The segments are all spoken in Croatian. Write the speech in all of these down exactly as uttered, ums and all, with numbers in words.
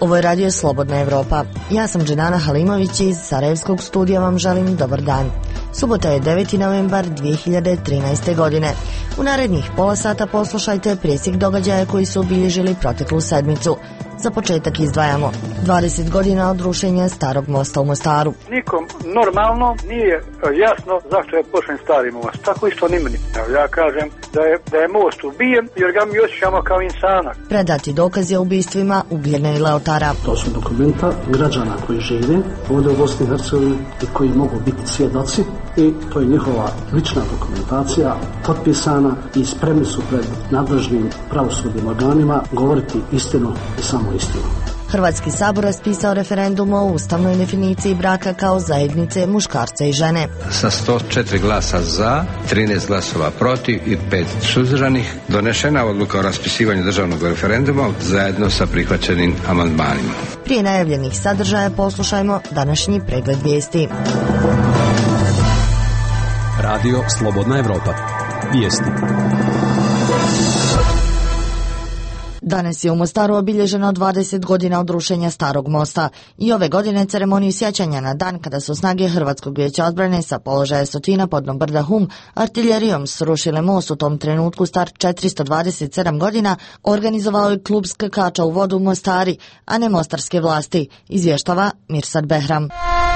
Ovo je radio Slobodna Evropa. Ja sam Dženana Halimović iz Sarajevskog studija, vam želim dobar dan. Subota je deveti novembar dvije hiljade trinaeste. godine. U narednih pola sata poslušajte presjek događaja koji su obilježili proteklu sedmicu. Za početak izdvajamo dvadeset godina od rušenja starog mosta u Mostaru. Nikom normalno nije jasno zašto je pošten stari most. Tako isto ni meni. Ja kažem da je, da je most ubijen jer ga mi osjećamo kao insana. Predati dokazi o ubistvima Ugljena i Leotara. To su dokumenta građana koji žive ovdje u Bosni i Hercegovini i koji mogu biti svjedoci i to je njihova lična dokumentacija potpisana i spremni su pred nadležnim pravosudnim organima govoriti istinu i samo istinu. Hrvatski sabor raspisao referendum o ustavnoj definiciji braka kao zajednice muškarca i žene. Sa sto četiri glasa za, trinaest glasova protiv i pet suzdržanih donešena odluka o raspisivanju državnog referenduma zajedno sa prihvaćenim amandmanima. Prije najavljenih sadržaja poslušajmo današnji pregled vijesti. Radio Slobodna Evropa. Vijesti. Danas je u Mostaru obilježeno dvadeset godina od rušenja starog mosta i ove godine ceremoniju sjećanja na dan kada su snage Hrvatskog vijeća odbrane sa položaja Sotina podno brda Hum artiljerijom srušile most u tom trenutku star četiristo dvadeset sedam godina, organizovao je klub skakača u vodu Mostari, a ne mostarske vlasti, izvještava Mirsad Behram.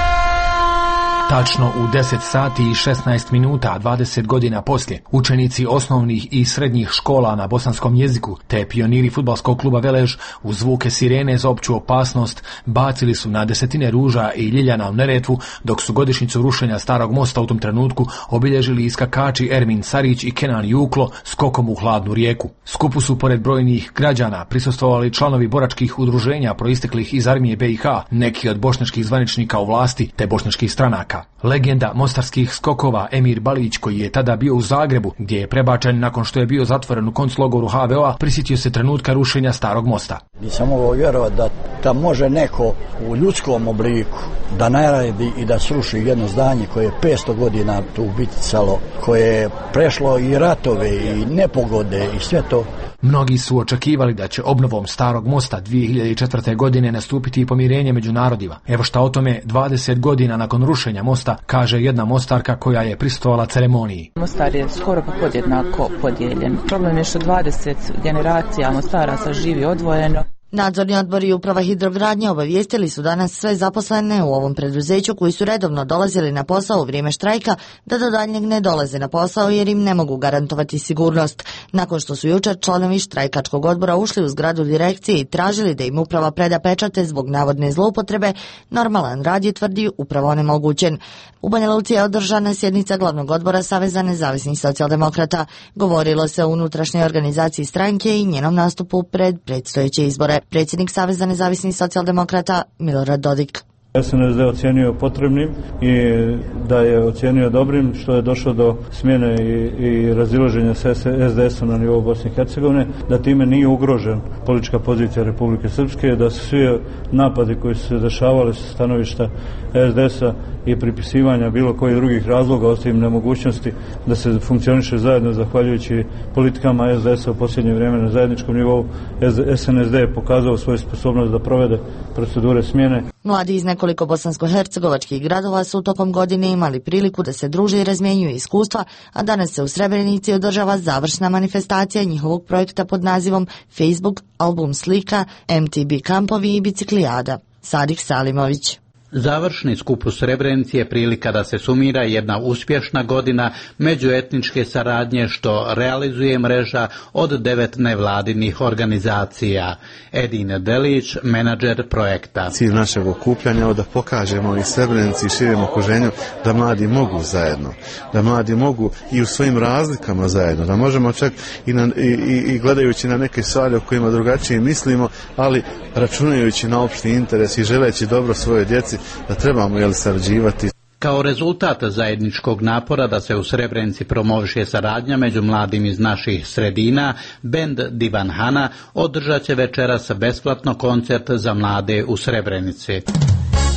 Tačno u deset sati i šesnaest minuta, dvadeset godina poslije, učenici osnovnih i srednjih škola na bosanskom jeziku te pioniri fudbalskog kluba Velež uz zvuke sirene za opću opasnost bacili su na desetine ruža i ljiljana u Neretvu, dok su godišnjicu rušenja starog mosta u tom trenutku obilježili iskakači Ermin Sarić i Kenan Juklo skokom u hladnu rijeku. Skupu su pored brojnih građana prisustvovali članovi boračkih udruženja proisteklih iz armije B i H, neki od bošnjačkih zvaničnika u vlasti te bošnjačkih stranaka. Legenda mostarskih skokova Emir Balić, koji je tada bio u Zagrebu, gdje je prebačen nakon što je bio zatvoren u konclogoru H V O-a, prisjetio se trenutka rušenja starog mosta. Nisam mogao vjerovati da, da može neko u ljudskom obliku da naredi i da sruši jedno zdanje koje je petsto godina tu biticalo, koje je prešlo i ratove i nepogode i sve to. Mnogi su očekivali da će obnovom starog mosta dvije hiljade četvrte. godine nastupiti i pomirenje među narodima. Evo šta o tome dvadeset godina nakon rušenja mosta kaže jedna mostarka koja je prisustvovala ceremoniji. Mostar je skoro pa podjednako podijeljen. Problem je što dvadeset generacija Mostaraca živi odvojeno. Nadzorni odbor i uprava hidrogradnje obavijestili su danas sve zaposlene u ovom preduzeću koji su redovno dolazili na posao u vrijeme štrajka da do daljnjeg ne dolaze na posao jer im ne mogu garantovati sigurnost. Nakon što su jučer članovi štrajkačkog odbora ušli u zgradu direkcije i tražili da im uprava preda pečate zbog navodne zloupotrebe, normalan rad je, tvrdi, upravo onemogućen. U Banja Luci je održana sjednica glavnog odbora Saveza nezavisnih socijaldemokrata. Govorilo se o unutrašnjoj organizaciji stranke i njenom nastupu pred predstojeće izbore. Predsjednik Saveza nezavisnih socijaldemokrata Milorad Dodik. S N S D ocjenio potrebnim i da je ocjenio dobrim što je došlo do smjene i, i razilaženja s S D S-om na nivou Bosne i Hercegovine, da time nije ugrožen politička pozicija Republike Srpske, da su svi napadi koji su se dešavali sa stanovišta S D S-a i pripisivanja bilo kojih drugih razloga, osim nemogućnosti da se funkcioniše zajedno zahvaljujući politikama S D S-a u posljednje vrijeme na zajedničkom nivou. S N S D je pokazao svoju sposobnost da provede procedure smjene. Mladi iz nekoliko bosansko-hercegovačkih gradova su tokom godine imali priliku da se druže i razmjenjuju iskustva, a danas se u Srebrenici održava završna manifestacija njihovog projekta pod nazivom Facebook album slika, M T B kampovi i biciklijada. Sadik Salimović. Završni skup u Srebrenici je prilika da se sumira jedna uspješna godina međuetničke saradnje što realizuje mreža od devet nevladinih organizacija. Edin Delić, menadžer projekta. Cilj našeg okupljanja je da pokažemo i Srebrenici i širem okruženju da mladi mogu zajedno, da mladi mogu i u svojim razlikama zajedno, da možemo čak i, na, i, i gledajući na neke stvari o kojima drugačije mislimo, ali računajući na opšti interes i želeći dobro svojoj djeci, da trebamo jel sarađivati. Kao rezultat zajedničkog napora da se u Srebrenici promoviše saradnja među mladim iz naših sredina, bend Divan Hana održat će večeras besplatno koncert za mlade u Srebrenici.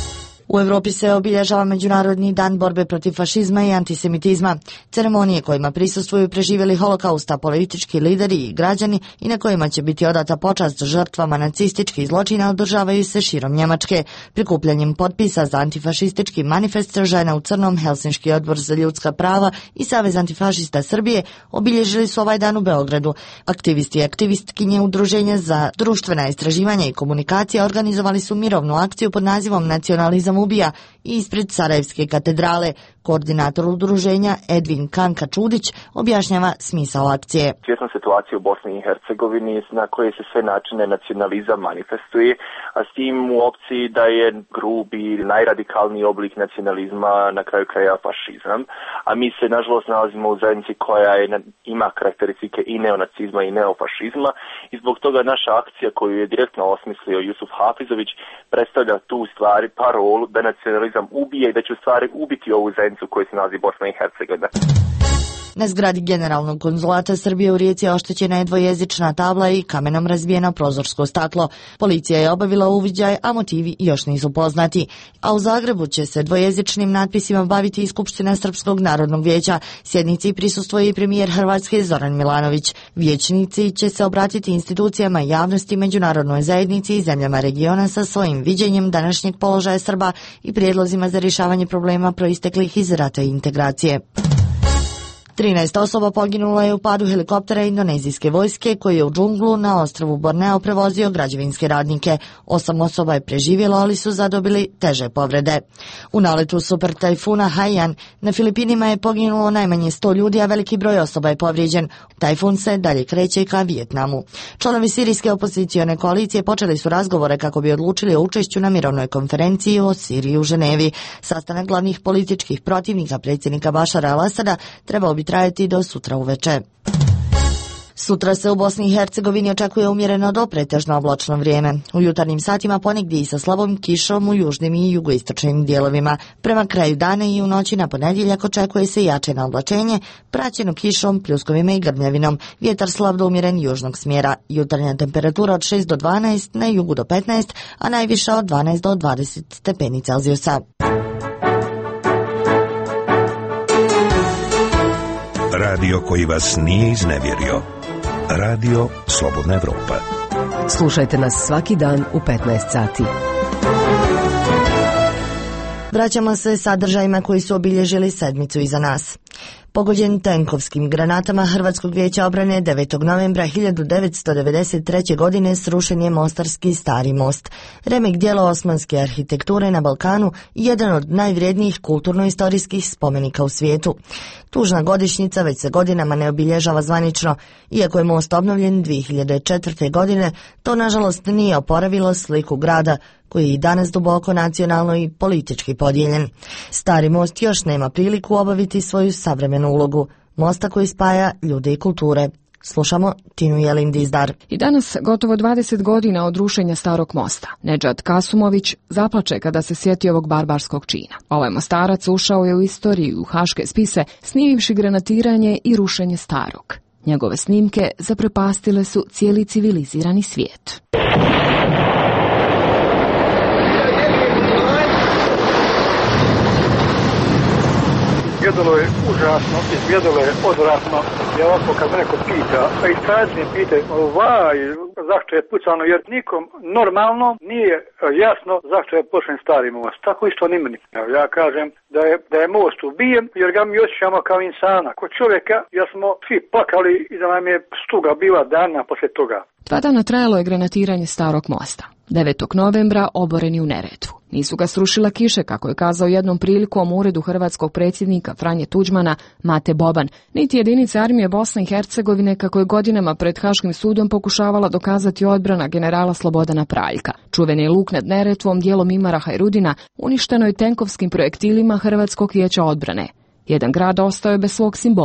U Europi se obilježava Međunarodni dan borbe protiv fašizma i antisemitizma. Ceremonije kojima prisustvuju preživjeli holokausta politički lideri i građani i na kojima će biti odata počast žrtvama nacističkih zločina održavaju se širom Njemačke. Prikupljanjem potpisa za antifašistički manifest Žena u crnom, Helsinški odbor za ljudska prava i Savez antifašista Srbije obilježili su ovaj dan u Beogradu. Aktivisti i aktivistkinje Udruženja za društvena istraživanja i komunikacija organizovali su mirovnu akciju pod nazivom Nacionalizam ubija i ispred Sarajevske katedrale. Koordinator udruženja Edvin Kanka Čudić objašnjava smisao akcije. Svjesna situacija u Bosni i Hercegovini na koje se sve načine nacionalizam manifestuje, a s tim u opciji da je grubi, najradikalniji oblik nacionalizma na kraju kraja fašizam, a mi se nažalost nalazimo u zajednici koja je, ima karakteristike i neonacizma i neofašizma i zbog toga naša akcija koju je direktno osmislio Jusuf Hafizović predstavlja tu stvari parolu da nacionalizam ubije i da će u stvari ubiti ovu zajednicu u kojoj se nalazi Bosna i Hercegovina. Na zgradi Generalnog konzulata Srbije u Rijeci oštećena je dvojezična tabla i kamenom razbijeno prozorsko staklo. Policija je obavila uviđaj, a motivi još nisu poznati. A u Zagrebu će se dvojezičnim natpisima baviti i Skupština Srpskog narodnog vijeća. Sjednici prisustvuje i premijer Hrvatske Zoran Milanović. Vijećnici će se obratiti institucijama javnosti, međunarodnoj zajednici i zemljama regiona sa svojim viđenjem današnjeg položaja Srba i prijedlozima za rješavanje problema proisteklih iz rata i integracije. trinaest osoba poginulo je u padu helikoptera indonezijske vojske koji je u džunglu na ostrvu Borneo prevozio građevinske radnike. Osam osoba je preživjelo, ali su zadobili teže povrede. U naletu super tajfuna Haiyan na Filipinima je poginulo najmanje sto ljudi, a veliki broj osoba je povrijeđen. Tajfun se dalje kreće ka Vijetnamu. Članovi sirijske opozicione koalicije počeli su razgovore kako bi odlučili o učešću na mirovnoj konferenciji o Siriji u Ženevi. Sastanak glavnih političkih protivnika predsjednika Bašara al-Asada trebao bi trajati do sutra uveče. Sutra se u Bosni i Hercegovini očekuje umjereno do pretežno oblačno vrijeme. U jutarnjim satima ponegdje i sa slabom kišom u južnim i jugoistočnim dijelovima. Prema kraju dana i u noći na ponedjeljak očekuje se jačeno oblačenje, praćeno kišom, pljuskovima i grmljavinom. Vjetar slab do umjeren južnog smjera. Jutarnja temperatura od šest do dvanaest, na jugu do petnaest, a najviša od dvanaest do dvadeset stepeni Celzijusa. Radio koji vas nije iznevjerio. Radio Slobodna Evropa. Slušajte nas svaki dan u petnaest sati. Vraćamo se sadržajima koji su obilježili sedmicu iza nas. Pogođen tenkovskim granatama Hrvatskog vijeća obrane devetog novembra hiljadu devetsto devedeset treće. godine srušen je Mostarski Stari most. Remek djelo osmanske arhitekture na Balkanu i jedan od najvrijednijih kulturno-istorijskih spomenika u svijetu. Tužna godišnjica već se godinama ne obilježava zvanično. Iako je most obnovljen dvije hiljade četvrte. godine, to nažalost nije oporavilo sliku grada, koji je i danas duboko nacionalno i politički podijeljen. Stari most još nema priliku obaviti svoju savremenu ulogu, mosta koji spaja ljude i kulture. Slušamo Tinu Jelin Dizdar. I danas, gotovo dvadeset godina od rušenja Starog mosta, Nedžad Kasumović zaplače kada se sjeti ovog barbarskog čina. Ovaj mostarac ušao je u istoriju, u haške spise, snimivši granatiranje i rušenje Starog. Njegove snimke zaprepastile su cijeli civilizirani svijet. Izgledalo je užasno, izgledalo je odvratno. I ovako kad me neko pita, a i starci mi pitaju, vaj, zašto je pucano, jer nikom normalno nije jasno zašto je pošlen Stari most. Tako isto ni meni. Ja kažem da je, da je most ubijen, jer ga mi osjećamo kao insana. Kod čovjeka, ja smo svi plakali i da nam je stuga bila dana poslije toga. Dva dana trajalo je granatiranje Starog mosta. devetog novembra oboreni u Neretvu. Nisu ga srušila kiše, kako je kazao jednom prilikom u uredu hrvatskog predsjednika Franje Tuđmana Mate Boban, niti jedinice armije Bosne i Hercegovine, kako je godinama pred Haškim sudom pokušavala dokazati odbrana generala Slobodana Praljka. Čuveni luk nad Neretvom, dijelom Imara Hajrudina, uništeno je tenkovskim projektilima Hrvatskog vijeća odbrane. Jedan grad ostao je bez svog simbola.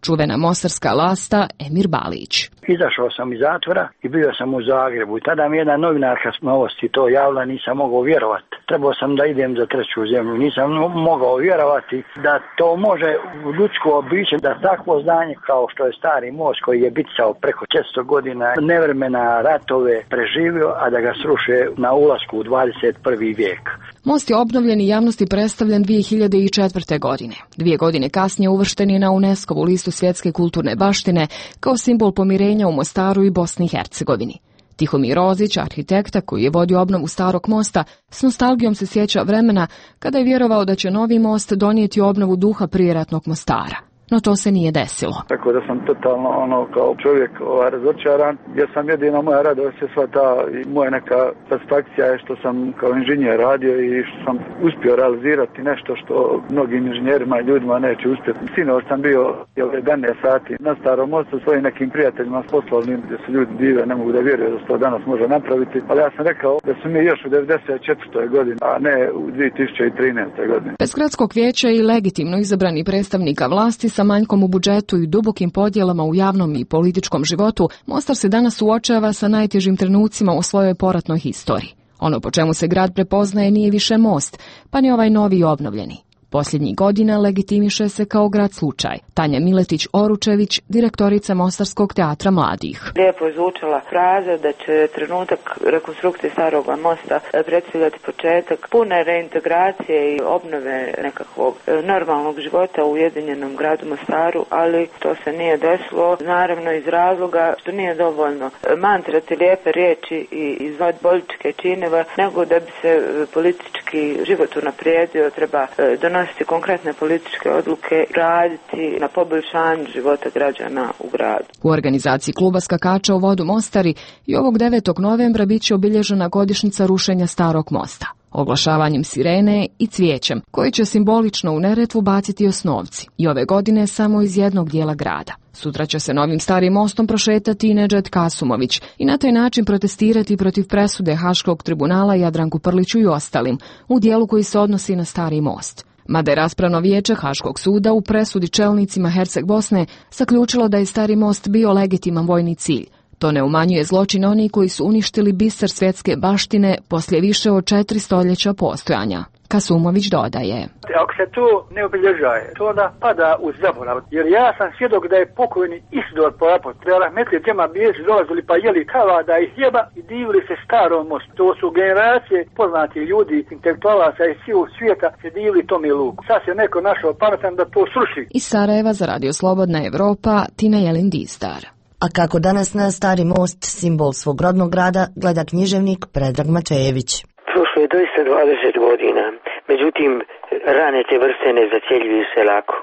čuvena mostarska lasta Emir Balić. Izašao sam iz zatvora i bio sam u Zagrebu. I tada mi jedna novinarka s Novosti to javila, nisam mogao vjerovati. Trebao sam da idem za treću zemlju. Nisam mogao vjerovati da to može u ljudsko biće, da takvo zdanje kao što je Stari most koji je bicao preko četiristo godina, nevremena, ratove preživio, a da ga sruše na ulasku u dvadeset prvi vijek. Most je obnovljen i javnosti predstavljen dvije hiljade četvrte. godine. Dvije godine kasnije uvršten je na UNESCO-vu listu svjetske kulturne baštine kao simbol pomirenja u Mostaru i Bosni i Hercegovini. Tihomir Rozić, arhitekta koji je vodio obnovu Starog mosta, s nostalgijom se sjeća vremena kada je vjerovao da će novi most donijeti obnovu duha prijeratnog Mostara. No to se nije desilo. Tako da sam totalno ono kao čovjek ovaj, razočaran, jer sam jedina moja radost je sva ta i moja neka satisfakcija je što sam kao inženjer radio i što sam uspio realizirati nešto što mnogim inženjerima i ljudima neće uspjeti. Sinoć sam bio jedanaest sati na Starom mostu svojim nekim prijateljima poslovnim gdje su ljudi dive, ne mogu da vjeruju da se to danas može napraviti, ali ja sam rekao da su mi još u devedeset četvrtoj godini, a ne u dvije tisuće trinaestoj godini. Bez gradskog vijeća i legitimno izabrani predstavnika vlasti sa manjkom u budžetu i dubokim podjelama u javnom i političkom životu, Mostar se danas suočava sa najtežim trenucima u svojoj poratnoj historiji. Ono po čemu se grad prepoznaje nije više most, pa ni ovaj novi i obnovljeni. Posljednjih godina legitimiše se kao grad slučaj. Tanja Miletić-Oručević, direktorica Mostarskog teatra mladih. Lijepo je zvučala fraza da će trenutak rekonstrukcije Starog mosta predstavljati početak pune reintegracije i obnove nekakvog normalnog života u ujedinjenom gradu Mostaru, ali to se nije desilo, naravno iz razloga što nije dovoljno mantrati lijepe riječi i izvod političke čineva, nego da bi se politički život unaprijedio, treba donositi konkretne političke odluke, raditi na poboljšanju života građana u gradu. U organizaciji kluba skakača u vodu Mostari i ovog devetog novembra bit će obilježena godišnjica rušenja Starog mosta, oglašavanjem sirene i cvijećem, koji će simbolično u Neretvu baciti osnovci. I ove godine samo iz jednog dijela grada. Sutra će se novim Starim mostom prošetati i Nedžad Kasumović i na taj način protestirati protiv presude Haškog tribunala Jadranku Prliću i ostalim u dijelu koji se odnosi na Stari most. Mada je raspravno vijeće Haškog suda u presudi čelnicima Herceg Bosne zaključilo da je Stari most bio legitiman vojni cilj. To ne umanjuje zločin onih koji su uništili biser svjetske baštine poslije više od četiri stoljeća postojanja. Kasumović dodaje. Ako se to ne obilježaje, to onda pada u zaborav. Jer ja sam svjedok da je pokojni Isidor Polapot, da je rahmetli džema bijezi dolazili pa jeli kavada i hljeba i divili se Starom mostu. To su generacije poznati ljudi, intelektualaca i sviju svijeta se divili tom i luku. Sad je neko našao pametan da to sruši. Iz Sarajeva za Radio Slobodna Evropa, Tina Jelin Distar. A kako danas na Stari most, simbol svog rodnog grada, gleda književnik Predrag Mačejević. Prošlo je doista dvadeset godina, međutim rane te vrste ne zacjeljuju se lako.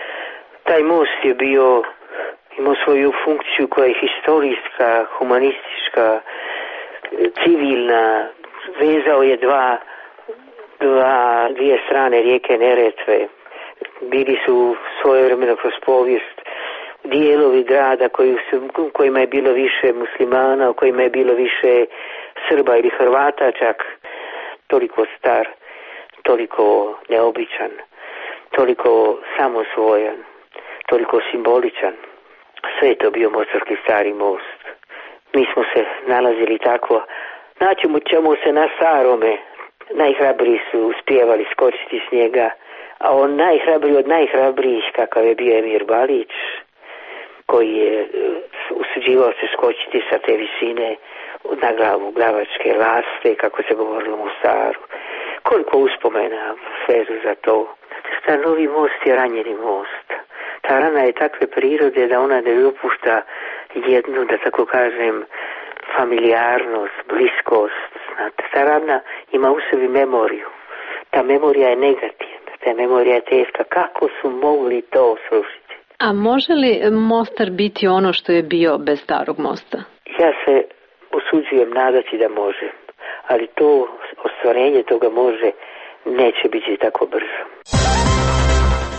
Taj most je bio, imao svoju funkciju koja je historijska, humanistička, civilna, vezao je dva, dva, dvije strane rijeke Neretve. Bili su svojevremeno kroz povijest dijelovi grada koji su, kojima je bilo više muslimana, u kojima je bilo više Srba ili Hrvata čak. Toliko star, toliko neobičan, toliko samosvojan, toliko simboličan. Sve je to bio mostarski Stari most. Mi smo se nalazili tako, naćemo ćemo se na Starome. Najhrabriji su uspijevali skočiti s njega, a on najhrabriji od najhrabrijih kakav je bio Emir Balić, koji je usuđivao se skočiti sa te visine na glavu glavačke laste, kako se govorilo u Mostaru. Koliko uspomena svezu za to. Ta novi most je ranjeni most. Ta rana je takve prirode da ona ne dopušta jednu, da tako kažem, familijarnost, bliskost. Znate, ta rana ima u sebi memoriju. Ta memorija je negativna, ta memorija je teška. Kako su mogli to srušiti? A može li Mostar biti ono što je bio bez Starog mosta? Ja se usuđujem nadati da može, ali to ostvarenje toga može neće biti tako brzo.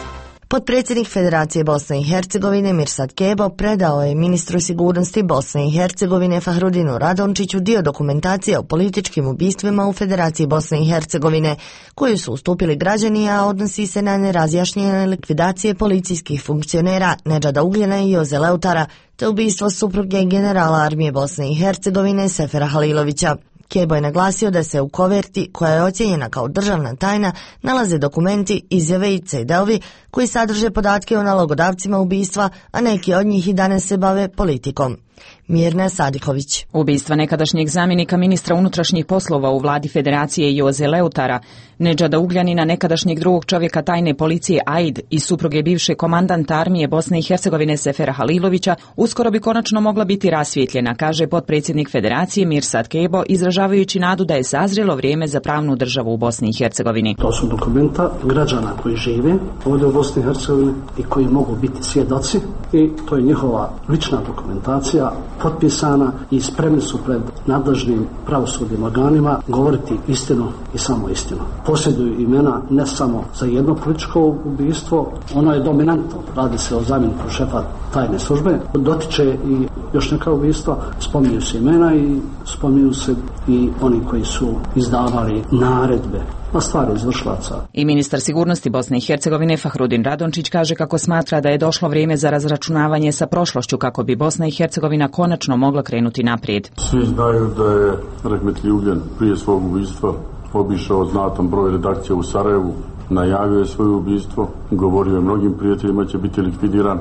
Potpredsjednik Federacije Bosne i Hercegovine Mirsad Kebo predao je ministru sigurnosti Bosne i Hercegovine Fahrudinu Radončiću dio dokumentacije o političkim ubistvima u Federaciji Bosne i Hercegovine, koju su ustupili građani, a odnosi se na nerazjašnjene likvidacije policijskih funkcionera Nedžada Ugljena i Joze Leutara, te ubistvo supruge generala armije Bosne i Hercegovine Sefera Halilovića. Kebo je naglasio da se u koverti, koja je ocijenjena kao državna tajna, nalaze dokumenti, izjave i ce de-ovi koji sadrže podatke o nalogodavcima ubistva, a neki od njih i danas se bave politikom. Mirna Sadiković. Ubistva nekadašnjeg zamjenika ministra unutrašnjih poslova u vladi Federacije Joze Leutara, Nedžada Ugljanina, nekadašnjeg drugog čovjeka tajne policije A I D i supruge bivše komandanta armije Bosne i Hercegovine Sefera Halilovića uskoro bi konačno mogla biti rasvjetljena, kaže potpredsjednik Federacije Mirsad Kebo, izražavajući nadu da je sazrelo vrijeme za pravnu državu u Bosni i Hercegovini. To su dokumenta građana koji žive ovdje u Bosni i Hercegovini i koji mogu biti svjedoci, i to je njihova lična dokumentacija potpisana i spremni su pred nadležnim pravosudnim organima govoriti istinu i samo istinu. Posjeduju imena ne samo za jedno političko ubistvo, ono je dominantno, radi se o zamjeniku šefa tajne službe, dotiče i još neka ubistva, spominju se imena i spominju se i oni koji su izdavali naredbe na stvari izvršilaca. I ministar sigurnosti Bosne i Hercegovine Fahrudin Radončić kaže kako smatra da je došlo vrijeme za razračunavanje sa prošlošću kako bi Bosna i Hercegovina konačno mogla krenuti naprijed. Svi znaju da je Rahmetli Ugljen prije svog ubistva obišao znatan broj redakcija u Sarajevu, najavio je svoje ubistvo, govorio je mnogim prijateljima će biti likvidiran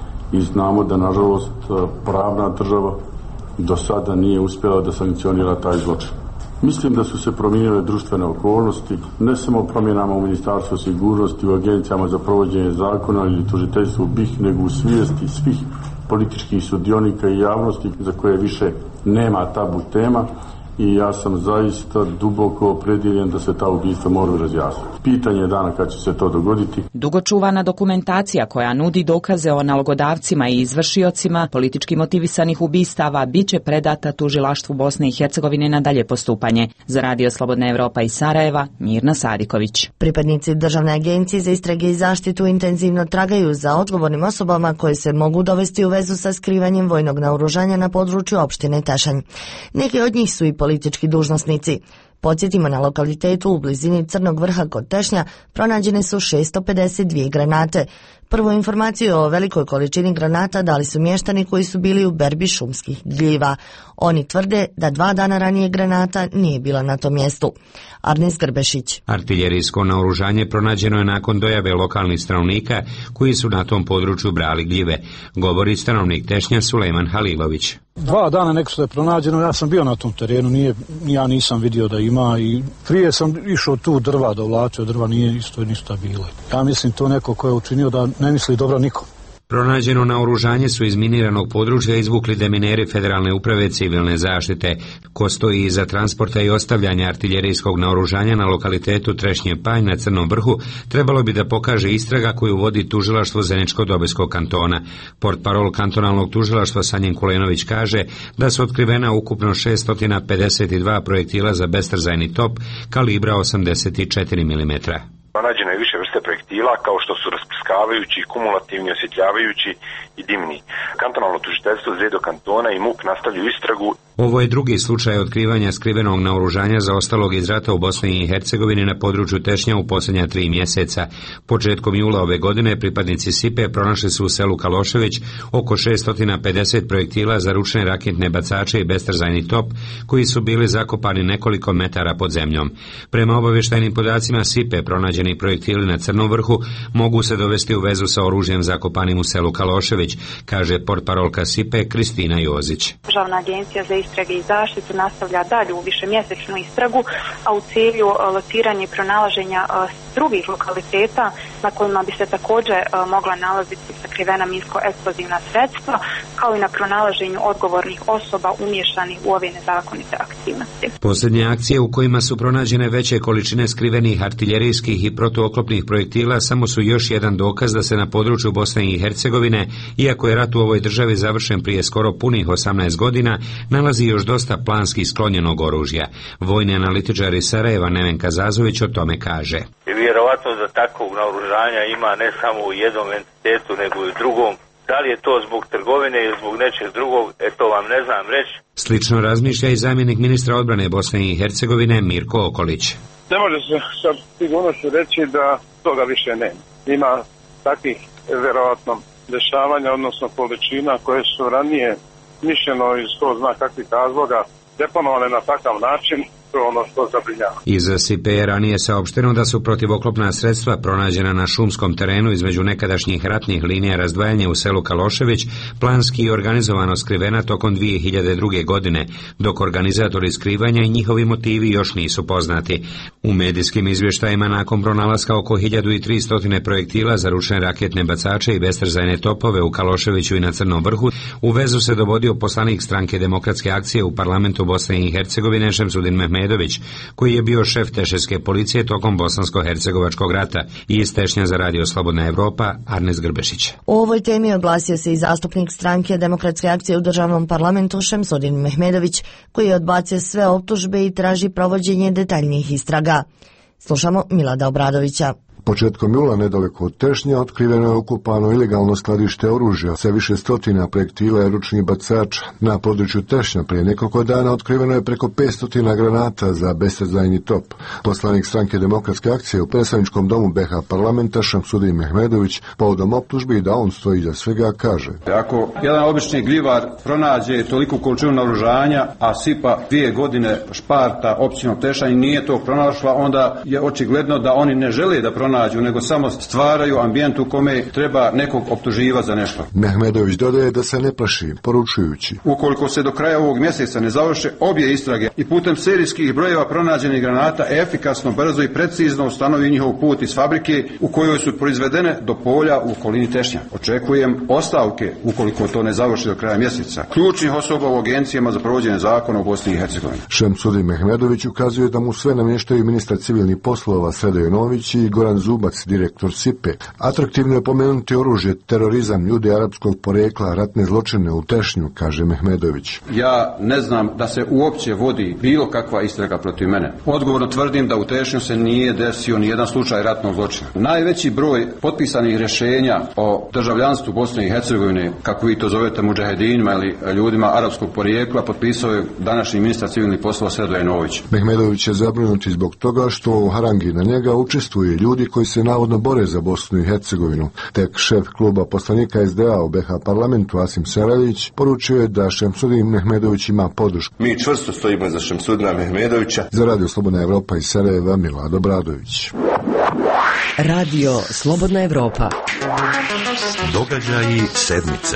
i znamo da nažalost pravna država do sada nije uspjela da sankcionira taj zločin. Mislim da su se promijenile društvene okolnosti, ne samo promjenama u Ministarstvu sigurnosti, u agencijama za provođenje zakona ili tužiteljstvu B i H, nego u svijesti svih političkih sudionika i javnosti za koje više nema tabu tema. I ja sam zaista duboko opredjeljen da se ta ubistva moraju razjasniti. Pitanje je dana kad će se to dogoditi. Dugočuvana dokumentacija koja nudi dokaze o nalogodavcima i izvršiocima politički motivisanih ubistava bit će predata tužilaštvu Bosne i Hercegovine na dalje postupanje. Za Radio Slobodna Evropa iz Sarajeva, Mirna Sadiković. Pripadnici Državne agencije za istrage i zaštitu intenzivno tragaju za odgovornim osobama koje se mogu dovesti u vezu sa skrivanjem vojnog naoružanja na području opštine Tešanj. Neki od njih su i politički dužnosnici. Podsjetimo, na lokalitetu u blizini Crnog vrha kod Tešnja pronađene su šesto pedeset dvije granate. Prvu informaciju o velikoj količini granata dali su mještani koji su bili u berbi šumskih gljiva. Oni tvrde da dva dana ranije granata nije bila na tom mjestu. Arnes Grbešić. Artiljerijsko naoružanje pronađeno je nakon dojave lokalnih stanovnika koji su na tom području brali gljive, govori stanovnik Tešnja Sulejman Halilović. Dva dana neko što je pronađeno, ja sam bio na tom terenu, nije, ja nisam vidio da ima i prije sam išao tu drva da uvlačio, drva nije isto ništa bilo. Ja mislim to neko ko je učinio da ne misli dobro nikom. Pronađeno naoružanje su iz miniranog područja izvukli demineri Federalne uprave civilne zaštite. Ko stoji iza transporta i ostavljanja artiljerijskog naoružanja na lokalitetu Trešnje Panj na Crnom vrhu trebalo bi da pokaže istraga koju vodi tužilaštvo Zeničko-Dobojskog kantona. Portparol kantonalnog tužilaštva Sanjin Kulenović kaže da su otkrivena ukupno šesto pedeset dva projektila za bestrzajni top kalibra osamdeset četiri milimetra. Pronađeno je više vrste projektila kao što su rasprskavajući, kumulativni, osjetljavajući i dimni. Kantonalno tužiteljstvo Zedo kantona i MUP nastavljaju istragu. Ovo je drugi slučaj otkrivanja skrivenog naoružanja zaostalog iz rata u Bosni i Hercegovini na području Tešnja u posljednja tri mjeseca. Početkom jula ove godine pripadnici S I P E pronašli su u selu Kalošević oko šesto pedeset projektila za ručne raketne bacače i bestrzajni top koji su bili zakopani nekoliko metara pod zemljom. Prema obavještajnim podacima S I P E pronađeni projektili na Crnom vrhu mogu se dovesti u vezu sa oružjem zakopanim u selu Kalošević, kaže portparolka S I P E Kristina Jozić. Državna agencija za istrage i zaštitu nastavlja dalju višemjesečnu istragu, a u cilju lociranja i pronalaženja drugih lokaliteta na kojima bi se također mogla nalaziti sakrivena minsko-eksplozivna sredstva, kao i na pronalaženju odgovornih osoba umješanih u ove nezakonite aktivnosti. Posljednje akcije u kojima su pronađene veće količine skrivenih artiljerijskih i protuoklopnih projektila samo su još jedan dokaz da se na području Bosne i Hercegovine, iako je rat u ovoj državi završen prije skoro punih osamnaest godina, nalazi nalazi još dosta planski sklonjenog oružja. Vojni analitičar iz Sarajeva Nevenka Zazović o tome kaže. Vjerovatno da takvog naoružanja ima ne samo u jednom entitetu, nego i u drugom. Da li je to zbog trgovine ili zbog nečeg drugog, eto vam ne znam reći. Slično razmišlja i zamjenik ministra odbrane Bosne i Hercegovine Mirko Okolić. Ne može se sa sigurnošću reći da toga više nema. Ima takvih vjerovatno dešavanja, odnosno količina koje su ranije mišljeno iz ko zna kakvih razloga deponovane na takav način. Ono što zabrinjava. Iz S I P je ranije saopšteno da su protivoklopna sredstva pronađena na šumskom terenu između nekadašnjih ratnih linija razdvajanja u selu Kalošević planski i organizovano skrivena tokom dvije hiljade druge. godine, dok organizatori skrivanja i njihovi motivi još nisu poznati. U medijskim izvještajima nakon pronalaska oko hiljadu tristo projektila za ručne raketne bacače i bestrzajne topove u Kaloševiću i na Crnom vrhu, u vezu se dovodio poslanik Stranke demokratske akcije u parlamentu Bosne i Hercegovine Šemsudin Mehmedović, koji je bio šef Teševske policije tokom Bosansko-hercegovačkog rata, i iz Tešnja za Radio Slobodna Evropa Arnes Grbešić. O ovoj temi oglasio se i zastupnik Stranke demokratske akcije u državnom parlamentu Šemsudin Mehmedović, koji je odbacio sve optužbe i traži provođenje detaljnijih istraga. Slušamo Milada Obradovića. Početkom jula nedaleko od Tešnja otkriveno je okupano ilegalno skladište oružja sa više stotina projektila i ručnih bacača. Na području Tešnja prije nekoliko dana otkriveno je preko petsto granata za bestrzajni top. Poslanik Stranke demokratske akcije u predstavničkom domu B H parlamenta Šemsudin Mehmedović povodom optužbi da on stoji iza svega kaže: Ako jedan obični gljivar pronađe toliku količinu naoružanja, a sipa dvije godine šparta općinom Tešnja i nije to pronašla, onda je očigledno da oni ne žele da pronađu, nego samo stvaraju ambijent u kome treba nekog optuživati za nešto. Mehmedović dodaje da se ne plaši, poručujući: Ukoliko se do kraja ovog mjeseca ne završe obje istrage i putem serijskih brojeva pronađenih granata efikasno, brzo i precizno ustanovi njihov put iz fabrike u kojoj su proizvedene do polja u okolini Tešnja. Očekujem ostavke ukoliko to ne završi do kraja mjeseca ključnih osoba u agencijama za provođenje zakona u Bosni i Hercegovini. Šemsudin Mehmedović ukazuje da mu sve namještaju ministar civilnih poslova Sredo Jonović i Goran Zubac, direktor S I P E. Atraktivno je pomenuti oružje, terorizam, ljude arapskog porekla, ratne zločine u Tešnju, kaže Mehmedović. Ja ne znam da se uopće vodi bilo kakva istraga protiv mene. Odgovorno tvrdim da u Tešnju se nije desio ni jedan slučaj ratnog zločina. Najveći broj potpisanih rješenja o državljanstvu Bosne i Hercegovine, kako vi to zovete mudžahedinima ili ljudima arapskog porijekla, potpisao je današnji ministar civilnih poslova Sredo Jonović. Mehmedović je zabrinuti zbog toga što u harangi na njega učestvuju ljudi koji se navodno bore za Bosnu i Hercegovinu. Tek šef kluba poslanika S D A u B H parlamentu Asim Serajić poručio je da Šemsudin Mehmedović ima podršku. Mi čvrsto stojimo za Šemsudina Mehmedovića. Za Radio Slobodna Evropa iz Sarajeva Milad Obradović. Radio Slobodna Evropa. Događaji sedmice.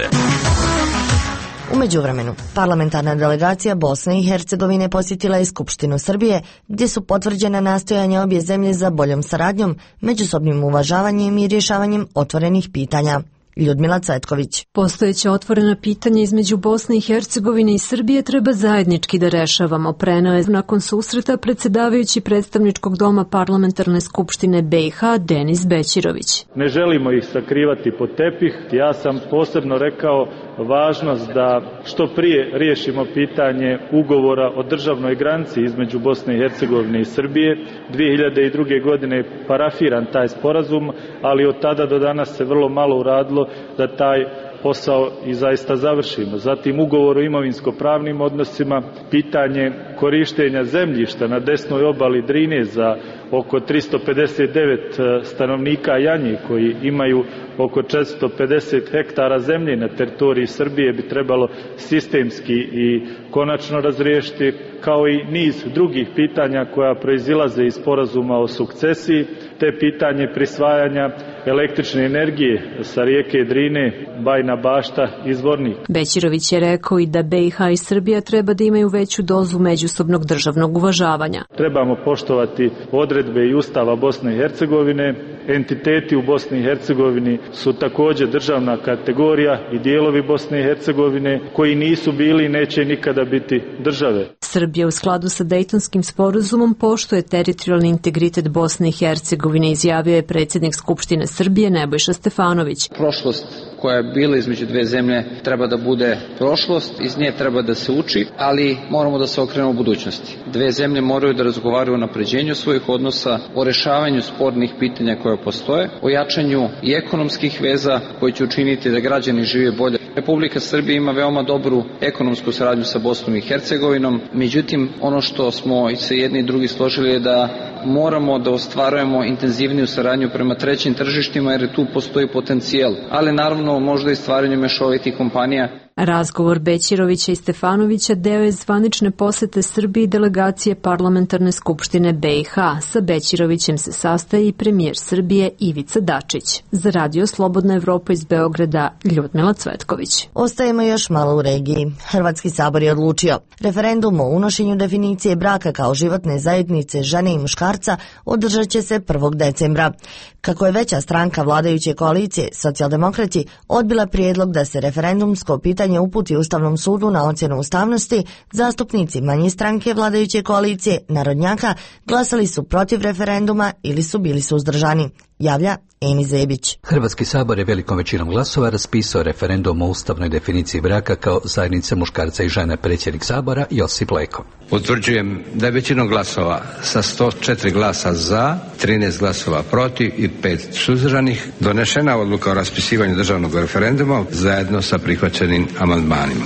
U međuvremenu, parlamentarna delegacija Bosne i Hercegovine posjetila je Skupštinu Srbije, gdje su potvrđena nastojanja obje zemlje za boljom saradnjom, međusobnim uvažavanjem i rješavanjem otvorenih pitanja. Ljudmila Cvetković. Postojeće otvorena pitanja između Bosne i Hercegovine i Srbije treba zajednički da rešavamo, preneo je nakon susreta predsjedavajući predstavničkog doma parlamentarne skupštine B i H Denis Bećirović. Ne želimo ih sakrivati pod tepih. Ja sam posebno rekao važnost da što prije riješimo pitanje ugovora o državnoj granici između Bosne i Hercegovine i Srbije. dvije hiljade druge. godine je parafiran taj sporazum, ali od tada do danas se vrlo malo uradilo da taj posao i zaista završimo. Zatim ugovor o imovinsko-pravnim odnosima, pitanje korištenja zemljišta na desnoj obali Drine za oko tristo pedeset devet stanovnika Janje koji imaju oko četiristo pedeset hektara zemlje na teritoriji Srbije bi trebalo sistemski i konačno razriješiti, kao i niz drugih pitanja koja proizilaze iz sporazuma o sukcesiji, te pitanje prisvajanja električne energije sa rijeke Drine, Bajna Bašta i Zvornik. Bećirović je rekao i da B i H i Srbija treba da imaju veću dozu međusobnog državnog uvažavanja. Trebamo poštovati odredbe i Ustava Bosne i Hercegovine. Entiteti u Bosni i Hercegovini su također državna kategorija i dijelovi Bosne i Hercegovine koji nisu bili i neće nikada biti države. Srbija u skladu sa Dejtonskim sporazumom poštuje teritorijalni integritet Bosne i Hercegovine, izjavio je predsjednik Skupštine Srbije Nebojša Stefanović. Prošlost koja je bila između dve zemlje treba da bude prošlost, iz nje treba da se uči, ali moramo da se okrenemo u budućnosti. Dve zemlje moraju da razgovaraju o napređenju svojih odnosa, o rešavanju spornih pitanja koje postoje, o jačanju i ekonomskih veza koji će učiniti da građani žive bolje. Republika Srbija ima veoma dobru ekonomsku saradnju sa Bosnom i Hercegovinom, međutim ono što smo se jedni i drugi složili je da moramo da ostvarujemo intenzivniju saradnju prema trećim tržištima jer tu postoji potencijal, ali naravno možda i stvaranju mešovitih kompanija. Razgovor Bećirovića i Stefanovića deo je zvanične posete Srbiji delegacije Parlamentarne skupštine B i H. Sa Bećirovićem se sastaje i premijer Srbije Ivica Dačić. Za Radio Slobodna Evropa iz Beograda, Ljudmila Cvetković. Ostajemo još malo u regiji. Hrvatski sabor je odlučio. Referendum o unošenju definicije braka kao životne zajednice žene i muškarca održat će se prvog decembra. Kako je veća stranka vladajuće koalicije, Socijaldemokrati, odbila prijedlog da se referendumsko pitanje uputi Ustavnom sudu na ocjenu ustavnosti, zastupnici manje stranke vladajuće koalicije, Narodnjaka, glasali su protiv referenduma ili su bili suzdržani. Javlja Eni Zebić. Hrvatski sabor je velikom većinom glasova raspisao referendum o ustavnoj definiciji braka kao zajednice muškarca i žene. Predsjednik sabora Josip Leko. Utvrđujem da je većinom glasova sa sto četiri glasa za, trinaest glasova protiv i pet suzdržanih donešena odluka o raspisivanju državnog referenduma zajedno sa prihvaćenim amandmanima.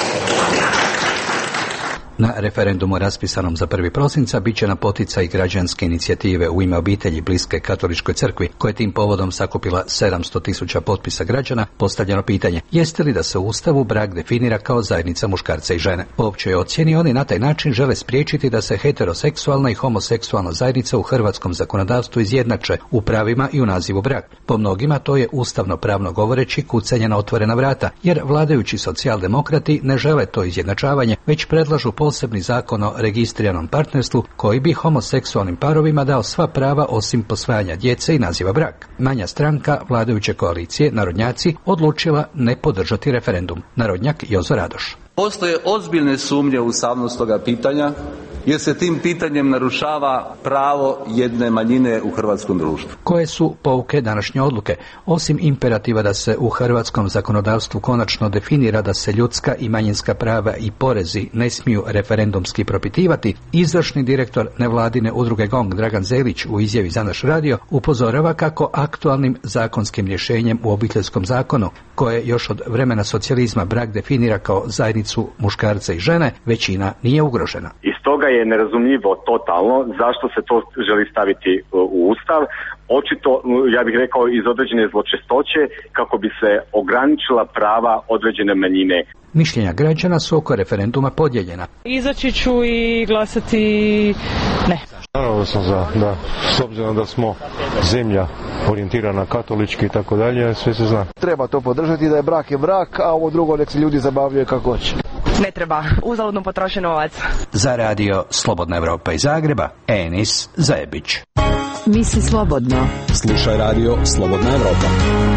Na referendumu raspisanom za prvi prosinca bit će na poticaj građanske inicijative U ime obitelji bliske Katoličkoj crkvi, koja je tim povodom sakupila sedamsto tisuća potpisa građana, postavljeno pitanje jeste li da se u Ustavu brak definira kao zajednica muškarca i žene. Po općoj ocjeni oni na taj način žele spriječiti da se heteroseksualna i homoseksualna zajednica u hrvatskom zakonodavstvu izjednače u pravima i u nazivu brak. Po mnogima to je ustavno pravno govoreći kucanje na otvorena vrata, jer vladajući socijaldemokrati ne žele to izjednačavanje, već predlažu posebni zakon o registriranom partnerstvu koji bi homoseksualnim parovima dao sva prava osim posvajanja djece i naziva brak. Manja stranka vladajuće koalicije, Narodnjaci, odlučila ne podržati referendum. Narodnjak Jozo Radoš. Postoje ozbiljne sumnje u ustavnost toga pitanja, jer se tim pitanjem narušava pravo jedne manjine u hrvatskom društvu. Koje su pouke današnje odluke? Osim imperativa da se u hrvatskom zakonodavstvu konačno definira da se ljudska i manjinska prava i porezi ne smiju referendumski propitivati, izvršni direktor nevladine udruge GONG Dragan Zelić u izjavi za naš radio upozorava kako aktualnim zakonskim rješenjem u obiteljskom zakonu, koje još od vremena socijalizma brak definira kao zajednicu muškarca i žene, većina nije ugrožena. Stoga je nerazumljivo totalno zašto se to želi staviti u Ustav. Očito, ja bih rekao, iz određene zločestoće kako bi se ograničila prava određene manjine. Mišljenja građana su oko referenduma podijeljena. Izaći ću i glasati ne. Naravno sam za, da, s obzirom da smo zemlja orijentirana katolički i tako dalje, sve se zna. Treba to podržati, da je brak je brak, a ovo drugo nek se ljudi zabavljaju kako hoće. Ne treba, uzaludno potroši novac. Za radio Slobodna Evropa iz Zagreba, Enis Zajebić. Misli slobodno. Slušaj radio Slobodna Evropa.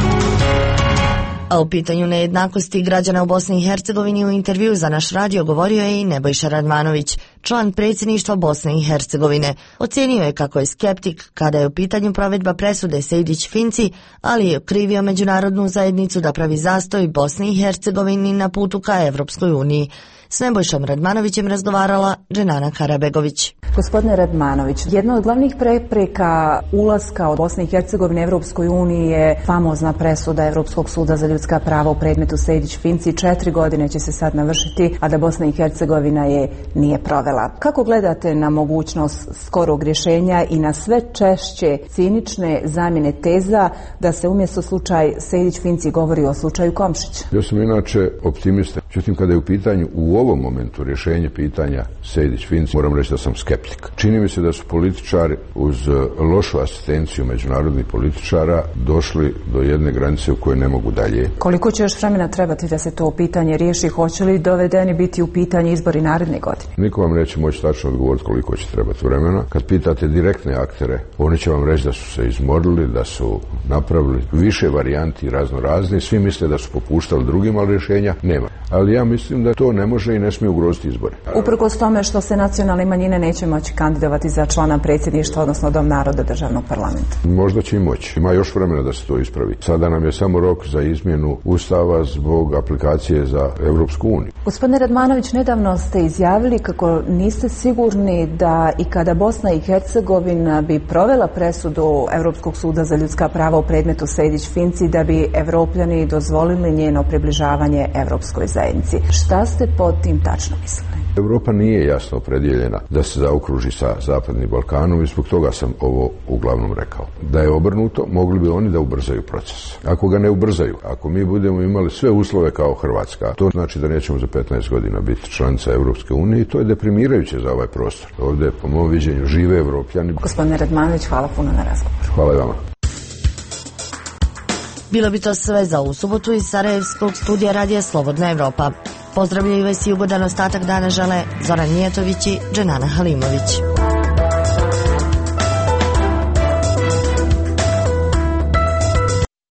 A u pitanju nejednakosti građana u Bosni i Hercegovini u intervju za naš radio govorio je i Nebojša Radmanović, član predsjedništva Bosne i Hercegovine. Ocijenio je kako je skeptik kada je u pitanju provedba presude Sejdić-Finci, ali je okrivio međunarodnu zajednicu da pravi zastoj Bosni i Hercegovini na putu ka Evropskoj uniji. S Nebojšom Radmanovićem razgovarala Dženana Karabegović. Gospodine Radmanović, jedna od glavnih prepreka ulaska od Bosne i Hercegovine Evropskoj uniji je famozna presuda Evropskog suda za ljudska prava u predmetu Sejdić-Finci. Četiri godine će se sad navršiti, a da Bosna i Hercegovina je nije provela. Kako gledate na mogućnost skorog rješenja i na sve češće cinične zamjene teza da se umjesto slučaj Sejdić-Finci govori o slučaju Komšić? Ja sam inače optimista. Međutim, kada je u pitanju u ovom momentu rješenje pitanja Sejdić-Finci, moram reći da sam skeptik. Čini mi se da su političari uz lošu asistenciju međunarodnih političara došli do jedne granice u kojoj ne mogu dalje. Koliko će još vremena trebati da se to pitanje riješi? Hoće li dovedeni biti u pitanje izbori naredne godine? Niko vam neće moći tačno odgovoriti koliko će trebati vremena. Kad pitate direktne aktere, oni će vam reći da su se izmorili, da su napravili više varijanti razno razni. Svi misle da su popuštali drugim, ali rješenja nema. A ali ja mislim da to ne može i ne smije ugroziti izbore. Uprkos tome što se nacionalne manjine neće moći kandidovati za člana predsjedništva, odnosno Dom naroda državnog parlamenta. Možda će i moći. Ima još vremena da se to ispravi. Sada nam je samo rok za izmjenu Ustava zbog aplikacije za Europsku uniju. Gospodine Radmanović, nedavno ste izjavili kako niste sigurni da i kada Bosna i Hercegovina bi provela presudu Europskog suda za ljudska prava u predmetu Sejdić-Finci, da bi Evropljani dozvolili njeno približavanje Europskoj zajednici. Šta ste pod tim tačno mislili? Europa nije jasno opredjeljena da se zaokruži sa Zapadnim Balkanom i zbog toga sam ovo uglavnom rekao. Da je obrnuto, mogli bi oni da ubrzaju proces. Ako ga ne ubrzaju, ako mi budemo imali sve uslove kao Hrvatska, to znači da nećemo za petnaest godina biti članica Europske unije i to je deprimirajuće za ovaj prostor. Ovdje, po mom viđenju, žive Evropljani. Gospodine Radmanović, hvala puno na razgovor. Hvala i vama. Bilo bi to sve za ovu subotu iz Sarajevskog studija radija Slobodna Evropa. Pozdravljaju vas i ugodan ostatak dana žele Zoran Mijatović i Dženana Halimović.